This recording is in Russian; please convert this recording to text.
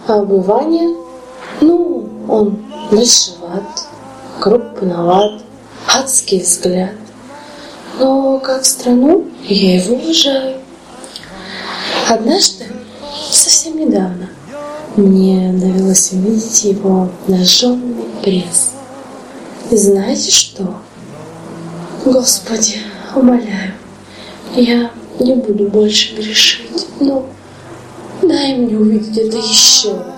А обывание, он большеват, крупноват, адский взгляд. Но как страну я его уважаю. Однажды, совсем недавно, мне довелось увидеть его обнаженный пресс. И знаете что? Господи, умоляю, я не буду больше грешить, но дай мне увидеть это еще раз.